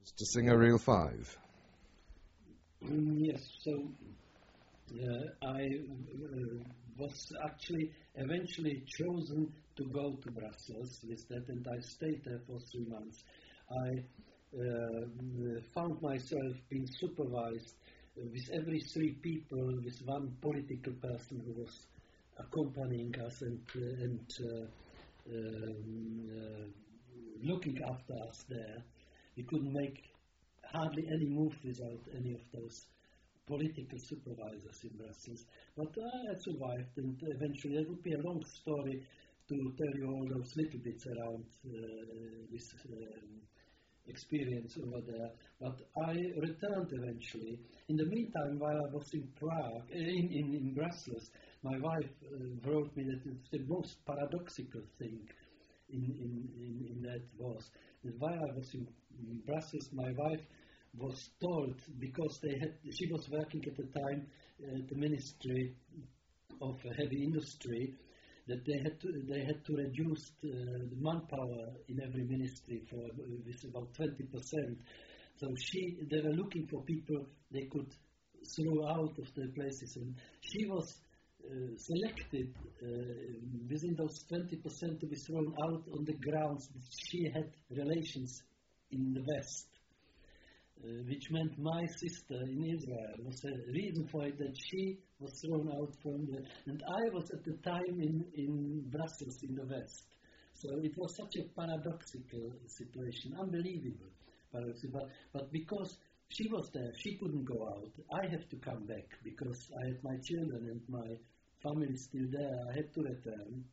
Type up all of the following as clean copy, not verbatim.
Mr. Singer, Reel 5. Yes, so I was actually eventually chosen to go to Brussels with that, and I stayed there for 3 months. I found myself being supervised with every 3 people, with one political person who was accompanying us and looking after us there. We couldn't make hardly any move without any of those political supervisors in Brussels. But I survived, and eventually it would be a long story to tell you all those little bits around this experience over there. But I returned eventually. In the meantime, while I was in Prague, in Brussels, my wife wrote me that it's the most paradoxical thing in that was that while I was in Brussels, my wife was told, because she was working at the time at the Ministry of Heavy Industry, that they had to reduce the manpower in every ministry with about 20%. So they were looking for people they could throw out of the places, and she was selected within those 20% to be thrown out on the grounds that she had relations in the West. Which meant my sister in Israel was a reason for it, that she was thrown out from and I was at the time in Brussels in the West. So it was such a paradoxical situation, unbelievable. But because she was there, she couldn't go out. I have to come back because I had my children and my family still there. I had to return.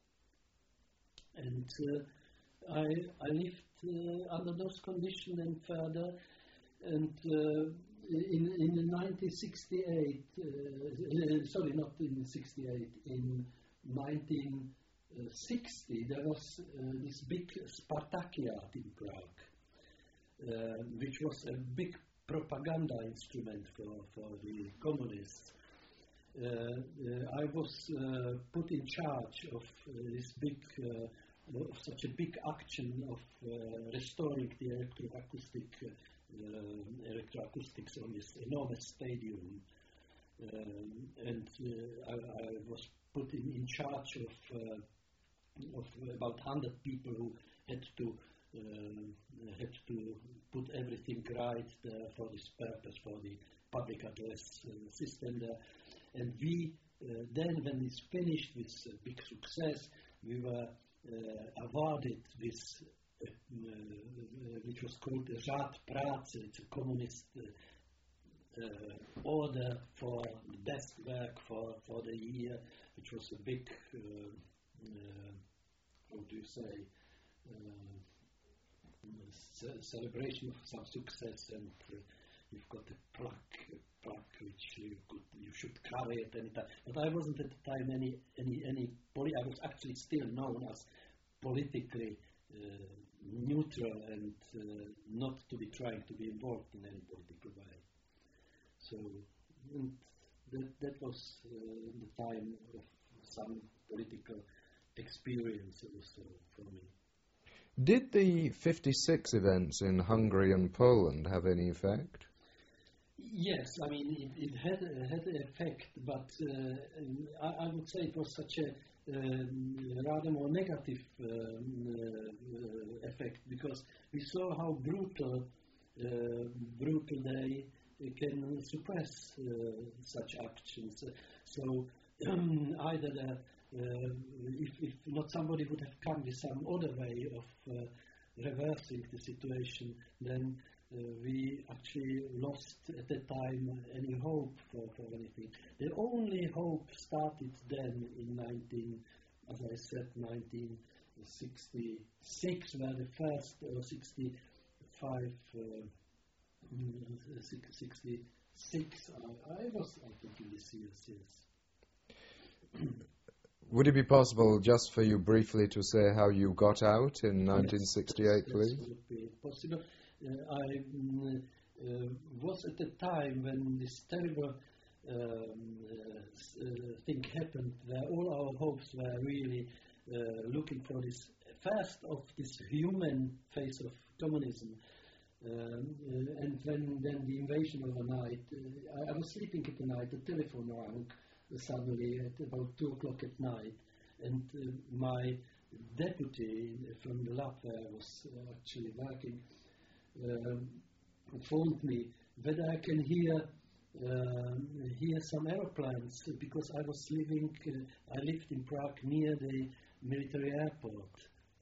And I lived under those conditions and further. And in 1968, sorry, not in 68, in 1960, there was this big Spartakiad in Prague, which was a big propaganda instrument for the communists. I was put in charge of this of such a big action of restoring the electroacoustics on this enormous stadium, and I was put in charge of about 100 people who had to put everything right there for this purpose, for the public address system there. And we then, when it's finished with big success, we were awarded this which was called the Řád práce. It's a communist order for the best work for the year, which was a big, celebration of some success, and you've got a plaque which you should carry at any time. But I wasn't at the time I was actually still known as politically neutral and not to be trying to be involved in any political way. So that was the time of some political experience also for me. Did the 56 events in Hungary and Poland have any effect? Yes, I mean it had an effect, but I would say it was such a rather more negative effect, because we saw how brutal they can suppress such actions. So either if not somebody would have come with some other way of reversing the situation, then we actually lost at that time any hope for anything. The only hope started then in 1966, where the first, or 65, 66, I think in this year, yes. Would it be possible just for you briefly to say how you got out in 1968, please? Yes, would be possible. I was at the time when this terrible thing happened, where all our hopes were really looking for this first of this human face of communism, And when then the invasion overnight, I was sleeping at the night, the telephone rang suddenly at about 2 o'clock at night, and my deputy from the lab where I was actually working phoned me whether I can hear some aeroplanes, because I lived in Prague near the military airport,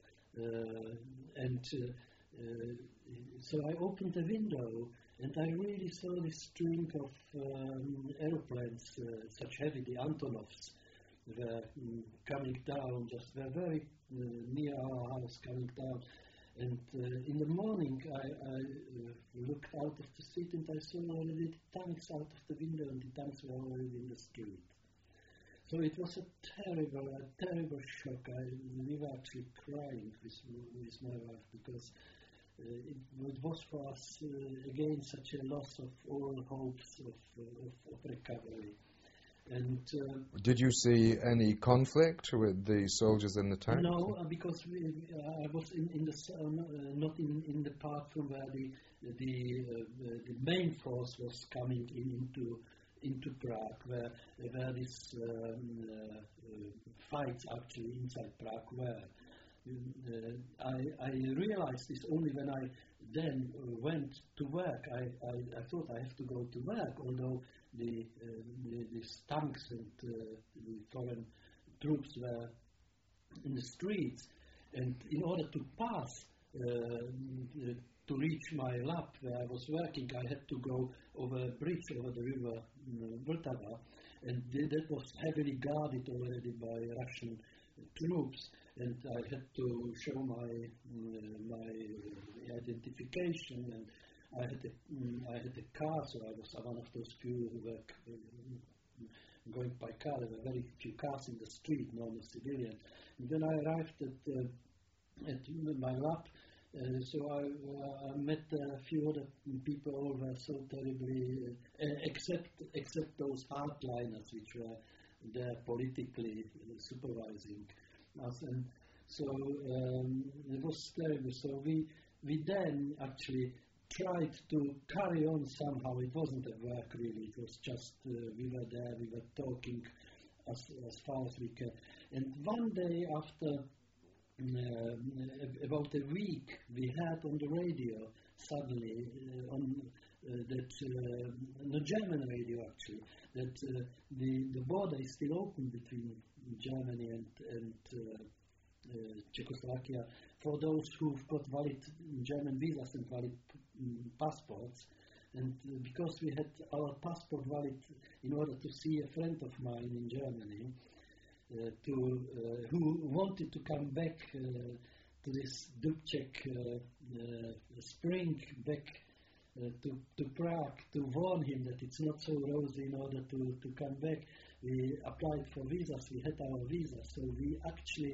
and so I opened the window and I really saw this string of aeroplanes, such heavy, the Antonovs, were coming down, just were very near our house, coming down. And in the morning, I looked out of the street and I saw already the tanks out of the window, and the tanks were already in the street. So it was a terrible shock. We were actually crying with my wife, because it was for us again such a loss of all hopes of recovery. And did you see any conflict with the soldiers in the tanks? No, because I was in the not in the part from where the main force was coming into Prague, where these fights actually inside Prague were. I realized this only when I then went to work. I thought I have to go to work, although these tanks and the foreign troops were in the streets. And in order to pass to reach my lab where I was working, I had to go over a bridge over the river Vltava, and that was heavily guarded already by Russian troops, and I had to show my identification, and I had a car, so I was one of those few who were going by car. There were very few cars in the street, normal civilian. And then I arrived at my lab, so I met a few other people who were so terribly, except those hardliners which were there politically supervising us. And so it was terrible. So we then actually tried to carry on somehow. It wasn't a work really, it was just we were there, we were talking as far as we could. And one day after about a week, we heard on the radio suddenly, on the German radio actually, that the border is still open between Germany and Czechoslovakia for those who've got valid German visas and valid passports. And because we had our passport valid in order to see a friend of mine in Germany, who wanted to come back to this Dubček spring, back to Prague, to warn him that it's not so rosy in order to come back. We applied for visas, we had our visas, so we actually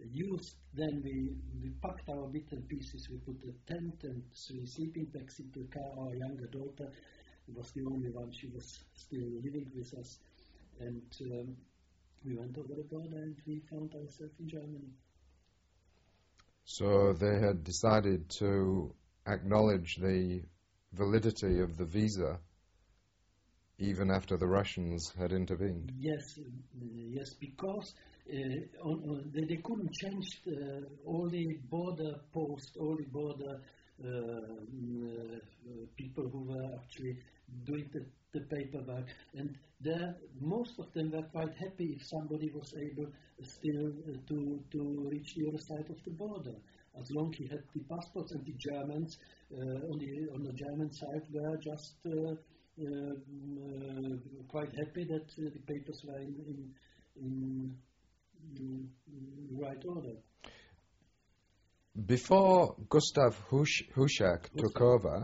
we packed our bits and pieces, we put a tent and 3 sleeping bags into the car. Our younger daughter was the only one, she was still living with us, and we went over the border and we found ourselves in Germany. So they had decided to acknowledge the validity of the visa even after the Russians had intervened? Yes, because they couldn't change all the border posts, all the border people who were actually doing the paperwork, and most of them were quite happy if somebody was able still to reach the other side of the border, as long as he had the passports. And the Germans on the German side were just quite happy that the papers were in the right order. Before Gustav Husak took over,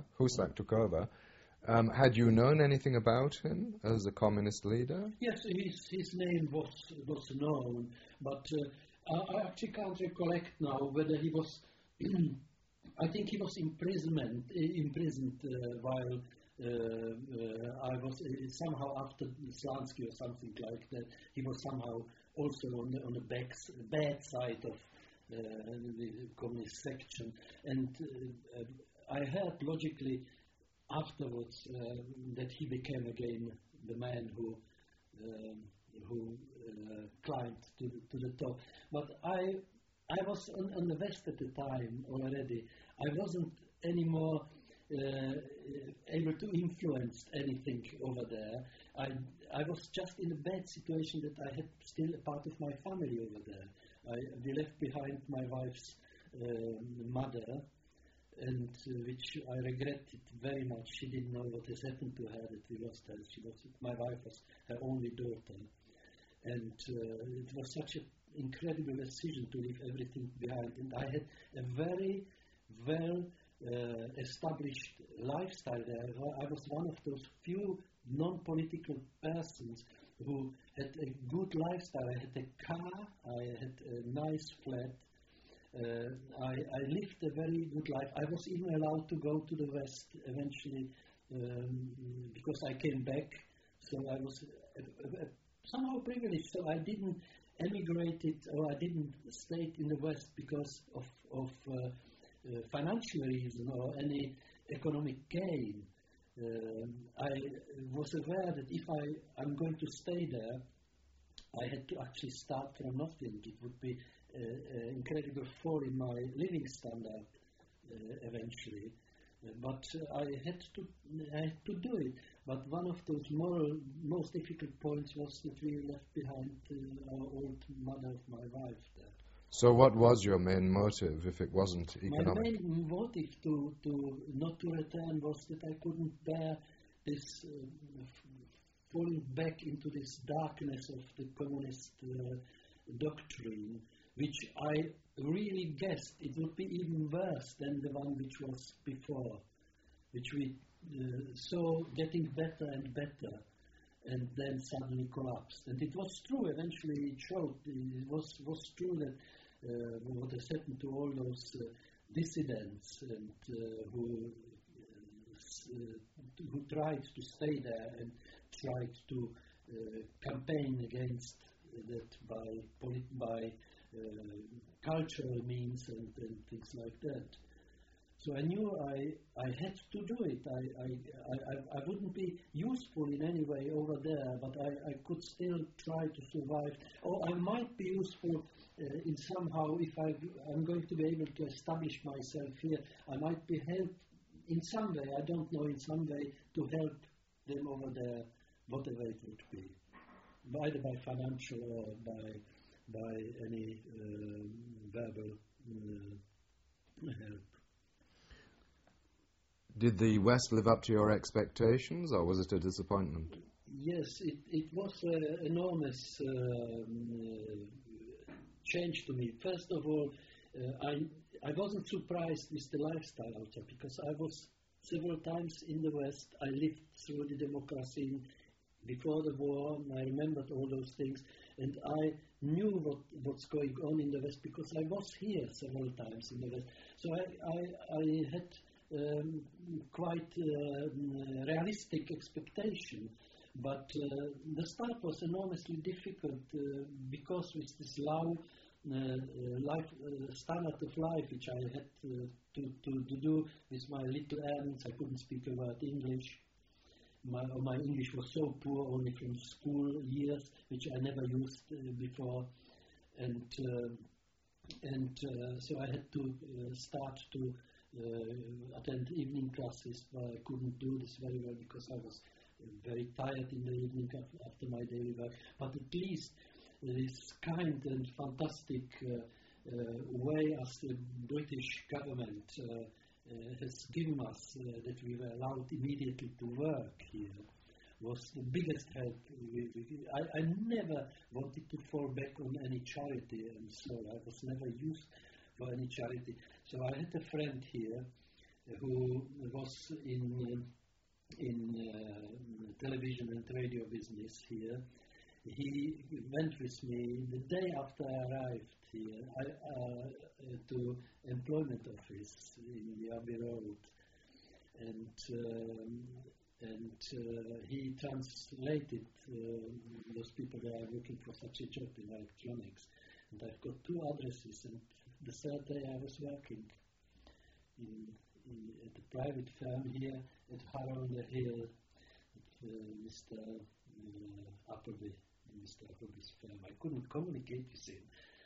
had you known anything about him as a communist leader? Yes, his name was known, but I actually can't recollect now whether he was. I think he was imprisoned while I was somehow after Slansky or something like that. He was somehow also on the bad side of the communist section, and I heard logically afterwards that he became again the man who climbed to the top. But I was on the West at the time already. I wasn't anymore able to influence anything over there. I was just in a bad situation that I had still a part of my family over there. We left behind my wife's mother, and which I regretted very much. She didn't know what has happened to her, that we lost her. My wife was her only daughter. And it was such an incredible decision to leave everything behind. And I had a very well established lifestyle there. I was one of those few non-political persons who had a good lifestyle. I had a car, I had a nice flat. I lived a very good life. I was even allowed to go to the West eventually because I came back. So I was somehow privileged. So I didn't emigrate it, or I didn't stay in the West because of financial reason or any economic gain. I was aware that if I'm going to stay there, I had to actually start from nothing. It would be an incredible fall in my living standard eventually. But I had to do it. But one of those most difficult points was that we left behind our old mother of my wife there. So what was your main motive if it wasn't economic? My main motive to not to return was that I couldn't bear this falling back into this darkness of the communist doctrine, which I really guessed it would be even worse than the one which was before, which we saw getting better and better, and then suddenly collapsed. And it was true. Eventually, it showed. It was true that what has happened to all those dissidents and who tried to stay there and tried to campaign against that by cultural means and things like that. So I knew I had to do it. I wouldn't be useful in any way over there, but I could still try to survive. Or I might be useful in somehow if I'm going to be able to establish myself here. I might be helped in some way, I don't know, in some way to help them over there, whatever it would be, either by financial or by any verbal help. Did the West live up to your expectations, or was it a disappointment? Yes, it was an enormous change to me. First of all, I wasn't surprised with the lifestyle outside, because I was several times in the West. I lived through the democracy before the war, and I remembered all those things, and I knew what's going on in the West because I was here several times in the West. So I had quite realistic expectation, but the start was enormously difficult because with this low standard of life which I had to do with my little earnings. I couldn't speak a word English. My English was so poor, only from school years, which I never used before, and so I had to start to attend evening classes, but I couldn't do this very well because I was very tired in the evening after my daily work. But at least this kind and fantastic way as the British government has given us, that we were allowed immediately to work here, was the biggest help. I never wanted to fall back on any charity, and so I was never used for any charity. So I had a friend here who was in television and radio business here. He went with me the day after I arrived here to employment office in the Abbey Road, and he translated those people that are looking for such a job in electronics. And I've got 2 addresses, and the third day I was working at a private firm here at Harrow on the Hill, at Mr. Appleby, Mr. Appleby's firm. I couldn't communicate with him.